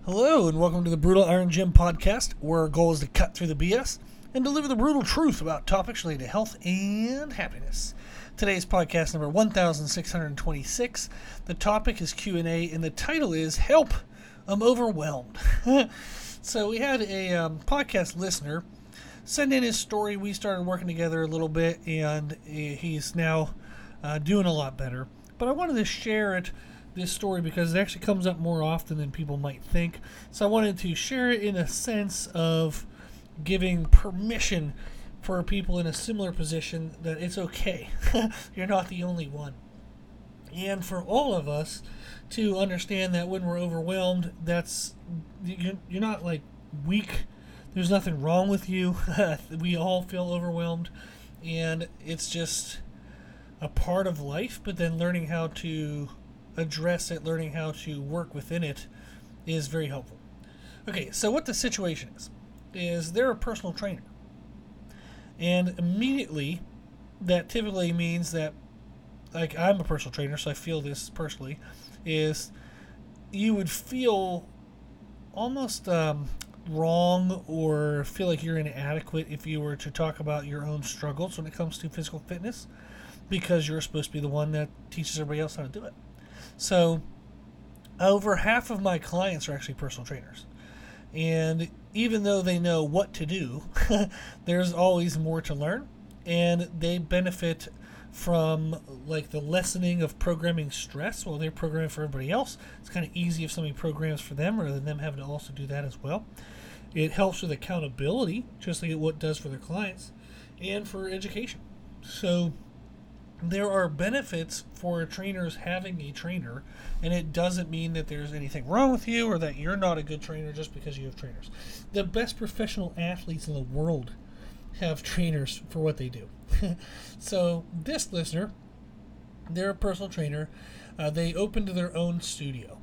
Hello, and welcome to the Brutal Iron Gym podcast, where our goal is to cut through the BS and deliver the brutal truth about topics related to health and happiness. Today's podcast number 1626. The topic is Q&A, and the title is Help, I'm Overwhelmed. So we had a podcast listener send in his story. We started working together a little bit, and he's now doing a lot better. But I wanted to share this story because it actually comes up more often than people might think. So I wanted to share it in a sense of giving permission for people in a similar position that it's okay. You're not the only one. And for all of us to understand that when we're overwhelmed, you're not like weak. There's nothing wrong with you. We all feel overwhelmed, and it's just a part of life. But then learning how to address it, learning how to work within it is very helpful. Okay, so what the situation is they're a personal trainer. And immediately, that typically means that, like, I'm a personal trainer, so I feel this personally, is you would feel almost wrong or feel like you're inadequate if you were to talk about your own struggles when it comes to physical fitness, because you're supposed to be the one that teaches everybody else how to do it. So over half of my clients are actually personal trainers. And even though they know what to do, there's always more to learn. And they benefit from like the lessening of programming stress while they're programming for everybody else. It's kind of easy if somebody programs for them rather than them having to also do that as well. It helps with accountability, just like what it does for their clients, and for education. So there are benefits for trainers having a trainer, and it doesn't mean that there's anything wrong with you or that you're not a good trainer just because you have trainers. The best professional athletes in the world have trainers for what they do. So this listener, they're a personal trainer. They opened their own studio,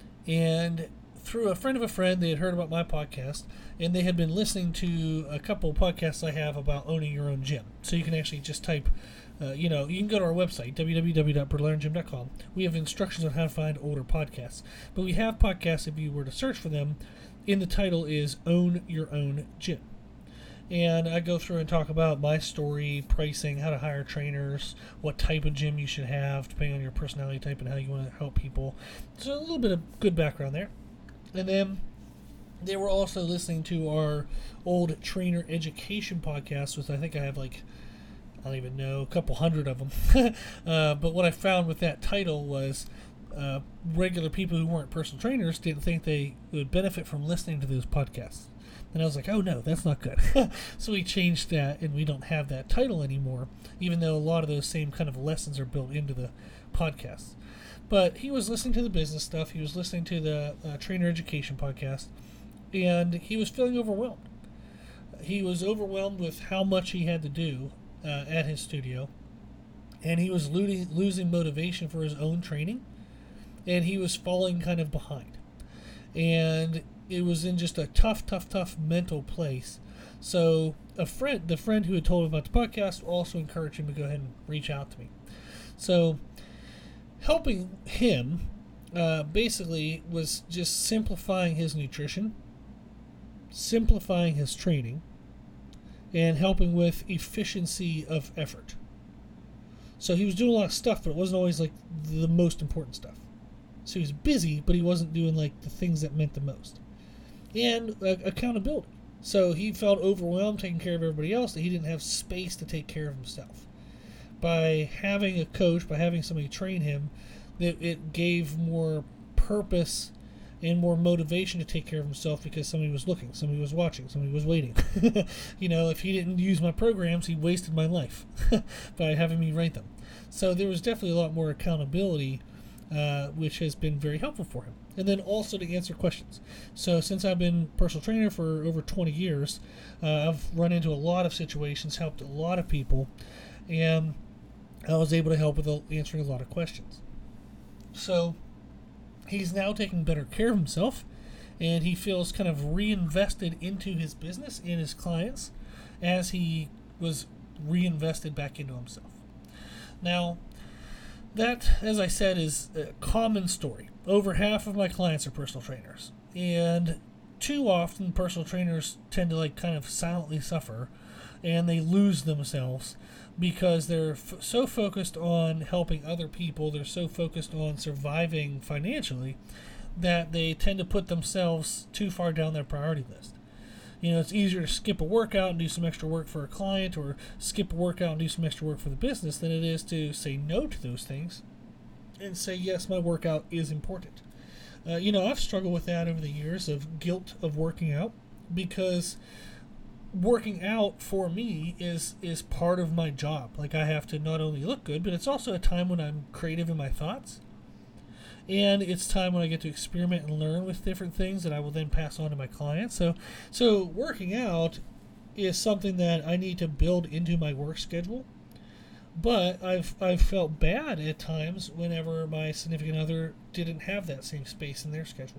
and through a friend of a friend, they had heard about my podcast, and they had been listening to a couple of podcasts I have about owning your own gym. So you can actually just type you can go to our website, www.brutaliron.gym.com. We have instructions on how to find older podcasts. But we have podcasts, if you were to search for them, in the title is Own Your Own Gym. And I go through and talk about my story, pricing, how to hire trainers, what type of gym you should have, depending on your personality type and how you want to help people. So a little bit of good background there. And then they were also listening to our old trainer education podcast, which I think I have I don't even know, a couple hundred of them. But what I found with that title was regular people who weren't personal trainers didn't think they would benefit from listening to those podcasts. And I was like, oh no, that's not good. So we changed that, and we don't have that title anymore, even though a lot of those same kind of lessons are built into the podcasts. But he was listening to the business stuff. He was listening to the trainer education podcast, and he was feeling overwhelmed. He was overwhelmed with how much he had to do at his studio, and he was losing motivation for his own training, and he was falling kind of behind, and it was in just a tough mental place. So the friend who had told him about the podcast also encouraged him to go ahead and reach out to me. So helping him basically was just simplifying his nutrition, simplifying his training, and helping with efficiency of effort. So he was doing a lot of stuff, but it wasn't always like the most important stuff. So he was busy, but he wasn't doing like the things that meant the most. And accountability. So he felt overwhelmed taking care of everybody else, that he didn't have space to take care of himself. By having a coach, by having somebody train him, it gave more purpose and more motivation to take care of himself because somebody was looking, somebody was watching, somebody was waiting. If he didn't use my programs, he wasted my life by having me write them. So there was definitely a lot more accountability, which has been very helpful for him. And then also to answer questions. So since I've been personal trainer for over 20 years, I've run into a lot of situations, helped a lot of people, and I was able to help with answering a lot of questions. So he's now taking better care of himself, and he feels kind of reinvested into his business and his clients as he was reinvested back into himself. Now, that, as I said, is a common story. Over half of my clients are personal trainers. And too often, personal trainers tend to like kind of silently suffer, and they lose themselves because they're so focused on helping other people, they're so focused on surviving financially, that they tend to put themselves too far down their priority list. You know, it's easier to skip a workout and do some extra work for a client, or skip a workout and do some extra work for the business, than it is to say no to those things and say, yes, my workout is important. You know, I've struggled with that over the years, of guilt of working out, because working out for me is part of my job. Like, I have to not only look good, but it's also a time when I'm creative in my thoughts. And it's time when I get to experiment and learn with different things that I will then pass on to my clients. So working out is something that I need to build into my work schedule. But I've felt bad at times whenever my significant other didn't have that same space in their schedule.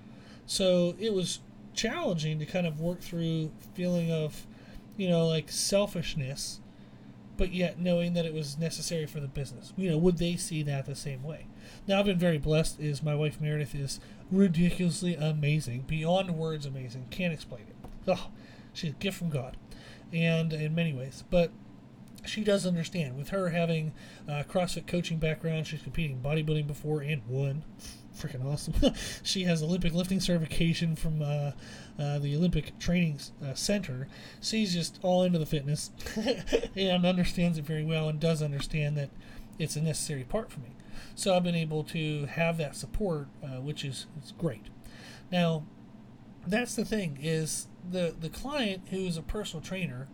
So it was challenging to kind of work through feeling of, you know, like selfishness, but yet knowing that it was necessary for the business. You know, would they see that the same way? Now, I've been very blessed. Is my wife Meredith is ridiculously amazing, beyond words amazing. Can't explain it. Oh, she's a gift from God, and in many ways. But she does understand. With her having a CrossFit coaching background, she's competing in bodybuilding before and won. Freaking awesome. She has Olympic lifting certification from the Olympic Training Center. She's just all into the fitness and understands it very well, and does understand that it's a necessary part for me. So I've been able to have that support, which is great. Now, that's the thing, is the client who is a personal trainer,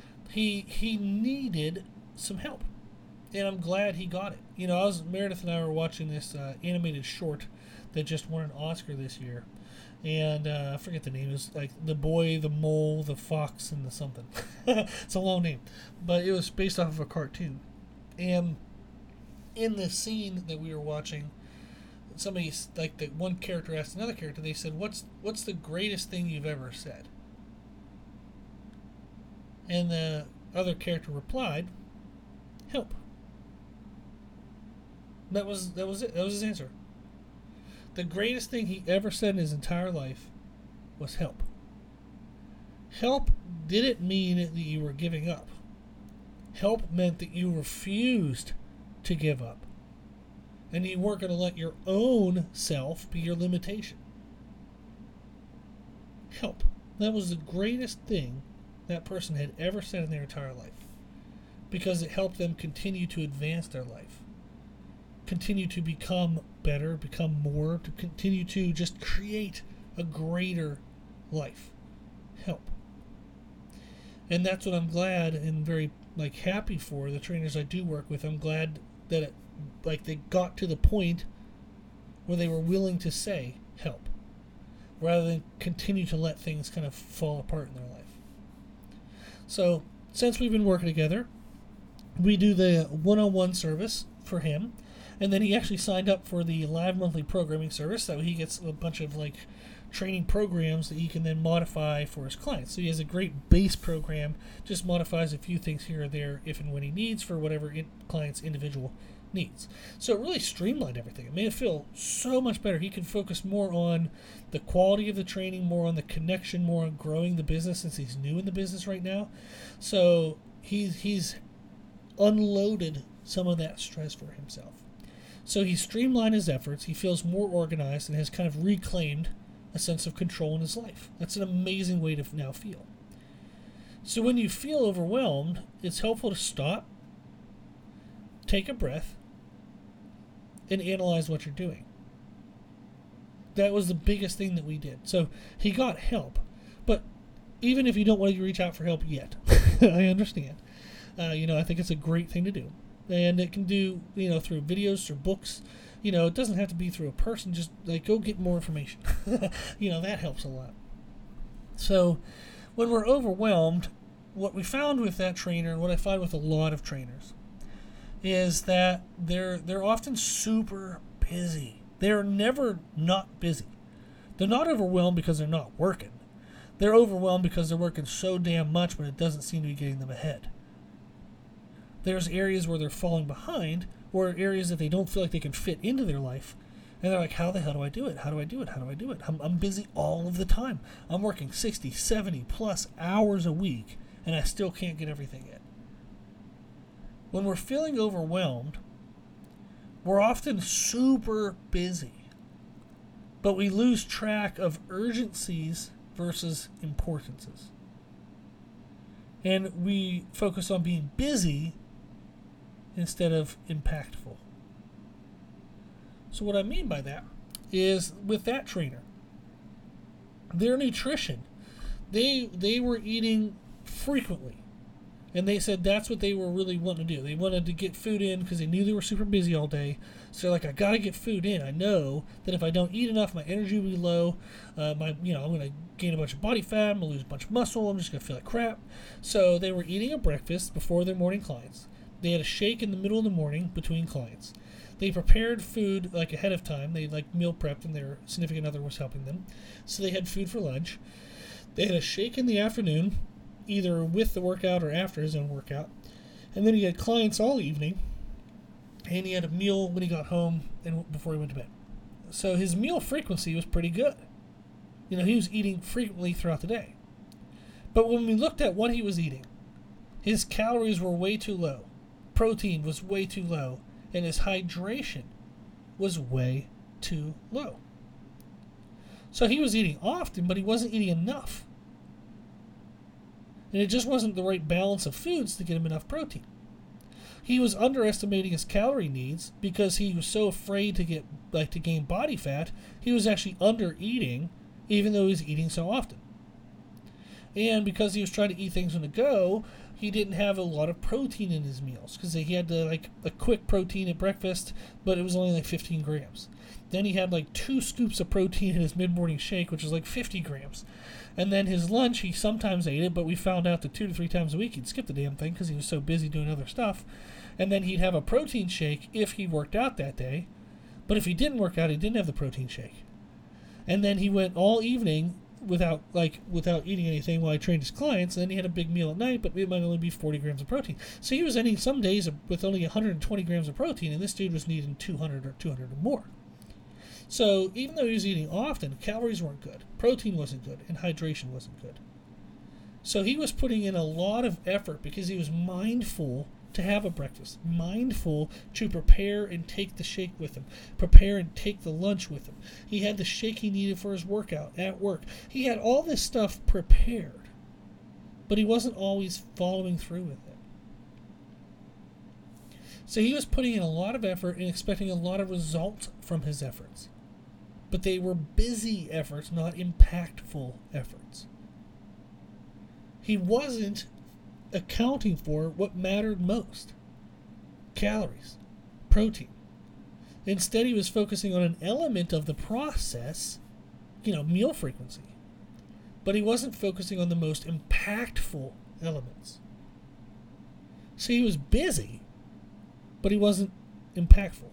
he needed some help, and I'm glad he got it. You know, Meredith and I were watching this animated short that just won an Oscar this year, and I forget the name. It was like The Boy, the Mole, the Fox, and the something. It's a long name, but it was based off of a cartoon. And in the scene that we were watching, somebody, like, the one character asked another character, they said, what's the greatest thing you've ever said? And the other character replied, help. That was it. That was his answer. The greatest thing he ever said in his entire life was help. Help didn't mean that you were giving up. Help meant that you refused to give up, and you weren't going to let your own self be your limitation. Help. That was the greatest thing that person had ever said in their entire life, because it helped them continue to advance their life, continue to become better, become more, to continue to just create a greater life. Help. And that's what I'm glad and very happy for the trainers I do work with. I'm glad that they got to the point where they were willing to say help, rather than continue to let things kind of fall apart in their life. So since we've been working together, we do the one-on-one service for him, and then he actually signed up for the live monthly programming service, so he gets a bunch of training programs that he can then modify for his clients. So he has a great base program, just modifies a few things here or there if and when he needs for whatever client's individual needs. So it really streamlined everything. It made it feel so much better. He could focus more on the quality of the training, more on the connection, more on growing the business, since he's new in the business right now. So he's unloaded some of that stress for himself. So he streamlined his efforts. He feels more organized and has kind of reclaimed a sense of control in his life. That's an amazing way to now feel. So when you feel overwhelmed, it's helpful to stop, take a breath, and analyze what you're doing. That was the biggest thing that we did. So he got help, but even if you don't want to reach out for help yet, I understand. I think it's a great thing to do. And it can do, through videos, through books. It doesn't have to be through a person. Just go get more information. That helps a lot. So when we're overwhelmed, what we found with that trainer, and what I find with a lot of trainers, is that they're often super busy. They're never not busy. They're not overwhelmed because they're not working. They're overwhelmed because they're working so damn much, but it doesn't seem to be getting them ahead. There's areas where they're falling behind, or areas that they don't feel like they can fit into their life, And they're like, how the hell do I do it? How do I do it? How do I do it? I'm busy all of the time. I'm working 60, 70 plus hours a week, and I still can't get everything in. When we're feeling overwhelmed, we're often super busy, but we lose track of urgencies versus importances. And we focus on being busy instead of impactful. So what I mean by that is with that trainer, their nutrition, they were eating frequently. And they said that's what they were really wanting to do. They wanted to get food in because they knew they were super busy all day. So they're like, I got to get food in. I know that if I don't eat enough, my energy will be low. I'm going to gain a bunch of body fat. I'm going to lose a bunch of muscle. I'm just going to feel like crap. So they were eating a breakfast before their morning clients. They had a shake in the middle of the morning between clients. They prepared food like ahead of time. They like meal prepped, and their significant other was helping them. So they had food for lunch. They had a shake in the afternoon, either with the workout or after his own workout. And then he had clients all evening, and he had a meal when he got home and before he went to bed. So his meal frequency was pretty good. He was eating frequently throughout the day. But when we looked at what he was eating, his calories were way too low. Protein was way too low, and his hydration was way too low. So he was eating often, but he wasn't eating enough. And it just wasn't the right balance of foods to get him enough protein. He was underestimating his calorie needs because he was so afraid to gain body fat. He was actually under eating, even though he was eating so often. And because he was trying to eat things on the go, he didn't have a lot of protein in his meals because he had a quick protein at breakfast, but it was only 15 grams. Then he had 2 scoops of protein in his mid-morning shake, which was 50 grams. And then his lunch, he sometimes ate it, but we found out that 2 to 3 times a week he'd skip the damn thing because he was so busy doing other stuff. And then he'd have a protein shake if he worked out that day. But if he didn't work out, he didn't have the protein shake. And then he went all evening without eating anything while he trained his clients. And then he had a big meal at night, but it might only be 40 grams of protein. So he was ending some days with only 120 grams of protein, and this dude was needing 200 or 200 or more. So even though he was eating often, calories weren't good, protein wasn't good, and hydration wasn't good. So he was putting in a lot of effort because he was mindful to have a breakfast, mindful to prepare and take the shake with him, prepare and take the lunch with him. He had the shake he needed for his workout at work. He had all this stuff prepared, but he wasn't always following through with it. So he was putting in a lot of effort and expecting a lot of results from his efforts. But they were busy efforts, not impactful efforts. He wasn't accounting for what mattered most: calories, protein. Instead, he was focusing on an element of the process, meal frequency. But he wasn't focusing on the most impactful elements. So he was busy, but he wasn't impactful.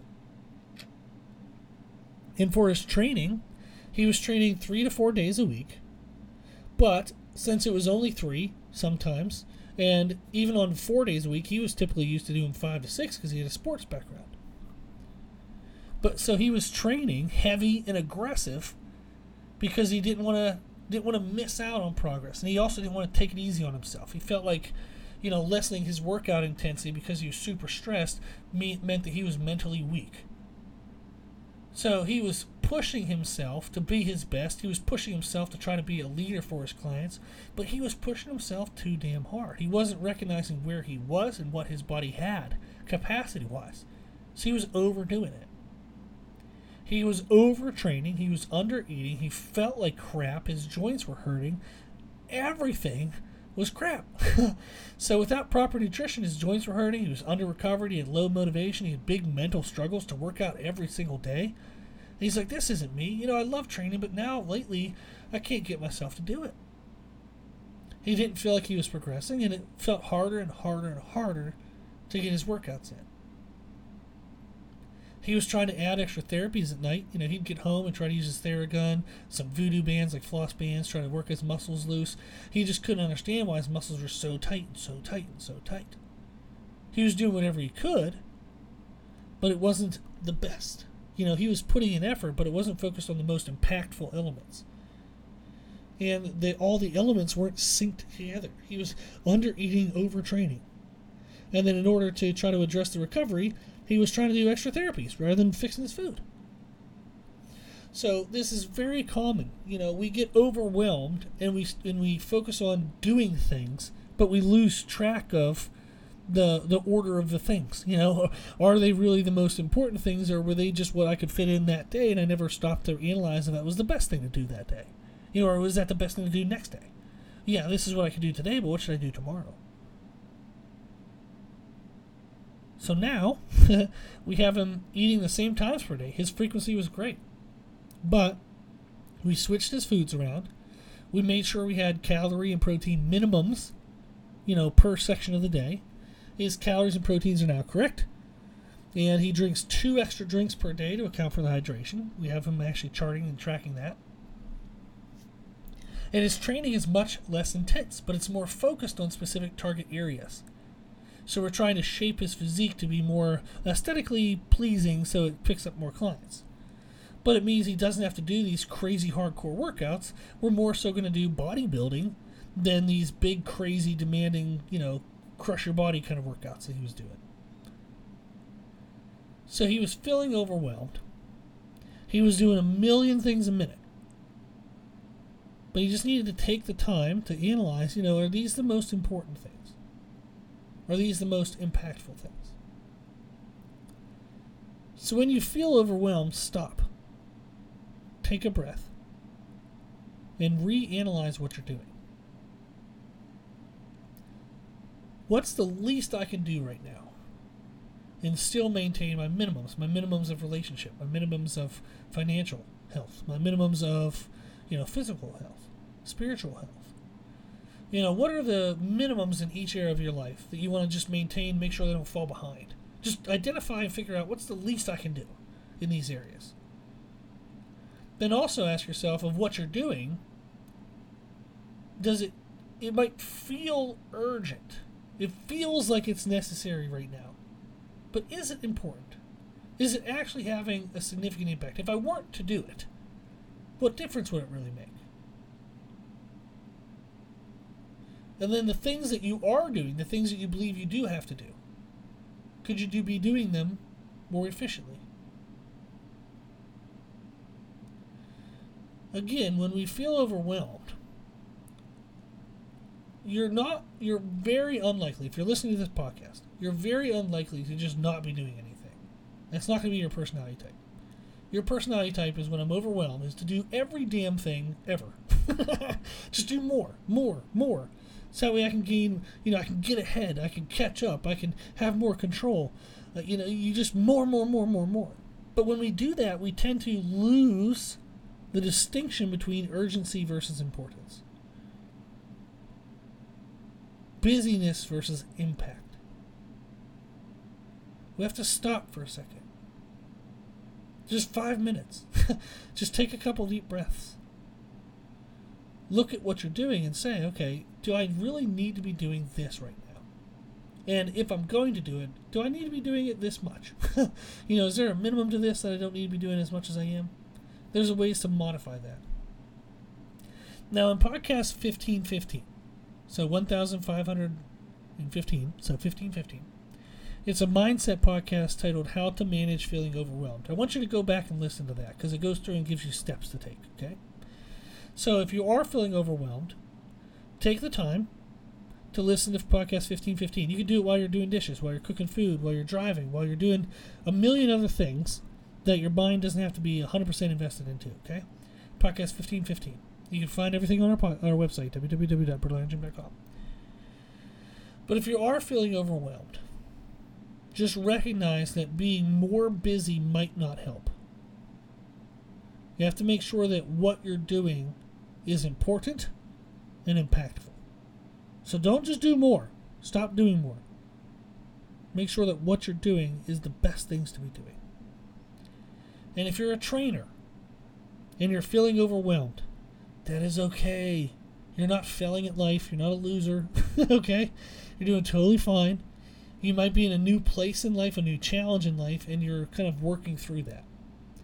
And for his training, he was training 3 to 4 days a week. But since it was only 3 sometimes, and even on 4 days a week, he was typically used to doing 5 to 6 because he had a sports background. But so he was training heavy and aggressive because he didn't want to miss out on progress, and he also didn't want to take it easy on himself. He felt like, lessening his workout intensity because he was super stressed meant that he was mentally weak. So he was pushing himself to be his best. He was pushing himself to try to be a leader for his clients, but he was pushing himself too damn hard. He wasn't recognizing where he was and what his body had capacity-wise. So he was overdoing it. He was overtraining. He was under-eating. He felt like crap. His joints were hurting. Everything was crap. So without proper nutrition, his joints were hurting. He was under-recovered. He had low motivation. He had big mental struggles to work out every single day. And he's like, this isn't me. I love training, but now, lately, I can't get myself to do it. He didn't feel like he was progressing, and it felt harder and harder and harder to get his workouts in. He was trying to add extra therapies at night. He'd get home and try to use his Theragun, some voodoo bands like floss bands, try to work his muscles loose. He just couldn't understand why his muscles were so tight and so tight and so tight. He was doing whatever he could, but it wasn't the best. He was putting in effort, but it wasn't focused on the most impactful elements. And all the elements weren't synced together. He was under-eating, overtraining. And then in order to try to address the recovery, he was trying to do extra therapies rather than fixing his food. So this is very common. We get overwhelmed and we focus on doing things, but we lose track of the order of the things. Are they really the most important things, or were they just what I could fit in that day, and I never stopped to analyze if that was the best thing to do that day? Or was that the best thing to do next day? Yeah, this is what I could do today, but what should I do tomorrow? So now, we have him eating the same times per day. His frequency was great. But we switched his foods around. We made sure we had calorie and protein minimums, per section of the day. His calories and proteins are now correct. And he drinks 2 extra drinks per day to account for the hydration. We have him actually charting and tracking that. And his training is much less intense, but it's more focused on specific target areas. So we're trying to shape his physique to be more aesthetically pleasing so it picks up more clients. But it means he doesn't have to do these crazy hardcore workouts. We're more so going to do bodybuilding than these big, crazy, demanding, crush your body kind of workouts that he was doing. So he was feeling overwhelmed. He was doing a million things a minute. But he just needed to take the time to analyze, are these the most important things? Are these the most impactful things? So when you feel overwhelmed, stop. Take a breath. And reanalyze what you're doing. What's the least I can do right now? And still maintain my minimums of relationship, my minimums of financial health, my minimums of physical health, spiritual health. What are the minimums in each area of your life that you want to just maintain, make sure they don't fall behind? Just identify and figure out what's the least I can do in these areas. Then also ask yourself of what you're doing, it might feel urgent. It feels like it's necessary right now. But is it important? Is it actually having a significant impact? If I weren't to do it, what difference would it really make? And then the things that you are doing, the things that you believe you do have to do, could you be doing them more efficiently? Again, when we feel overwhelmed, you're very unlikely, if you're listening to this podcast, you're very unlikely to just not be doing anything. That's not going to be your personality type. Your personality type is, when I'm overwhelmed, is to do every damn thing ever. Just do more. So that way I can gain, I can get ahead, I can catch up, I can have more control. You just more. But when we do that, we tend to lose the distinction between urgency versus importance. Busyness versus impact. We have to stop for a second. Just 5 minutes. Just take a couple deep breaths. Look at what you're doing and say, okay, do I really need to be doing this right now? And if I'm going to do it, do I need to be doing it this much? Is there a minimum to this that I don't need to be doing as much as I am? There's ways to modify that. Now in podcast 1515, so 1515, so 1515, it's a mindset podcast titled How to Manage Feeling Overwhelmed. I want you to go back and listen to that because it goes through and gives you steps to take, okay? So if you are feeling overwhelmed, take the time to listen to podcast 1515. You can do it while you're doing dishes, while you're cooking food, while you're driving, while you're doing a million other things that your mind doesn't have to be 100% invested into, okay? Podcast 1515. You can find everything on our website, www.BrittlEnergy.com. But if you are feeling overwhelmed, just recognize that being more busy might not help. You have to make sure that what you're doing is important and impactful. So don't just do more. Stop doing more. Make sure that what you're doing is the best things to be doing. And if you're a trainer and you're feeling overwhelmed, that is okay. You're not failing at life. You're not a loser. Okay? You're doing totally fine. You might be in a new place in life, a new challenge in life, and you're kind of working through that.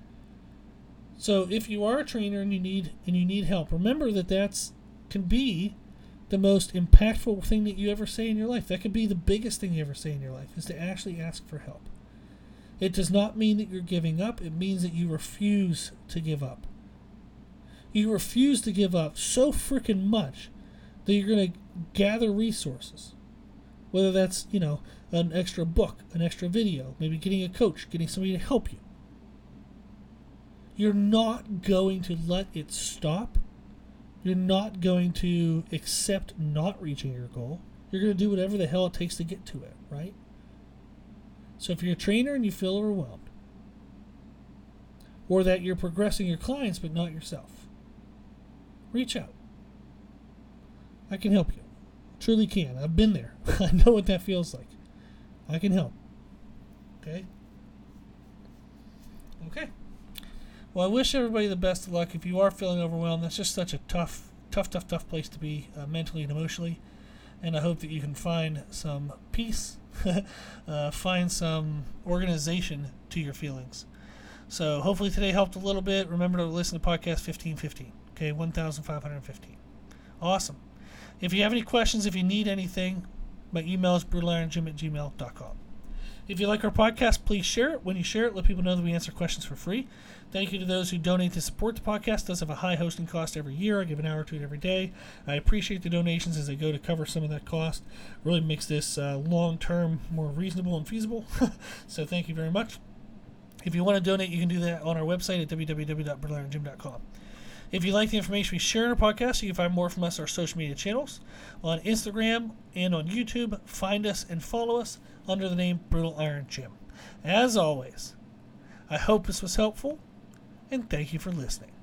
So if you are a trainer and you need help, remember that can be the most impactful thing that you ever say in your life. That could be the biggest thing you ever say in your life, is to actually ask for help. It does not mean that you're giving up. It means that you refuse to give up. You refuse to give up so freaking much that you're going to gather resources. Whether that's, an extra book, an extra video, maybe getting a coach, getting somebody to help you. You're not going to let it stop. You're not going to accept not reaching your goal. You're going to do whatever the hell it takes to get to it, right? So if you're a trainer and you feel overwhelmed, or that you're progressing your clients but not yourself, reach out. I can help you. Truly can. I've been there. I know what that feels like. I can help. Okay? Okay. Well, I wish everybody the best of luck. If you are feeling overwhelmed, that's just such a tough place to be mentally and emotionally. And I hope that you can find some peace, find some organization to your feelings. So hopefully today helped a little bit. Remember to listen to podcast 1515. Okay, 1515. Awesome. If you have any questions, if you need anything, my email is brutalirongym@gmail.com. If you like our podcast, please share it. When you share it, let people know that we answer questions for free. Thank you to those who donate to support the podcast. It does have a high hosting cost every year. I give an hour to it every day. I appreciate the donations as they go to cover some of that cost. It really makes this long-term more reasonable and feasible. So thank you very much. If you want to donate, you can do that on our website at www.brutalirongym.com. If you like the information we share in our podcast, you can find more from us on our social media channels. On Instagram and on YouTube, find us and follow us under the name Brutal Iron Gym. As always, I hope this was helpful, and thank you for listening.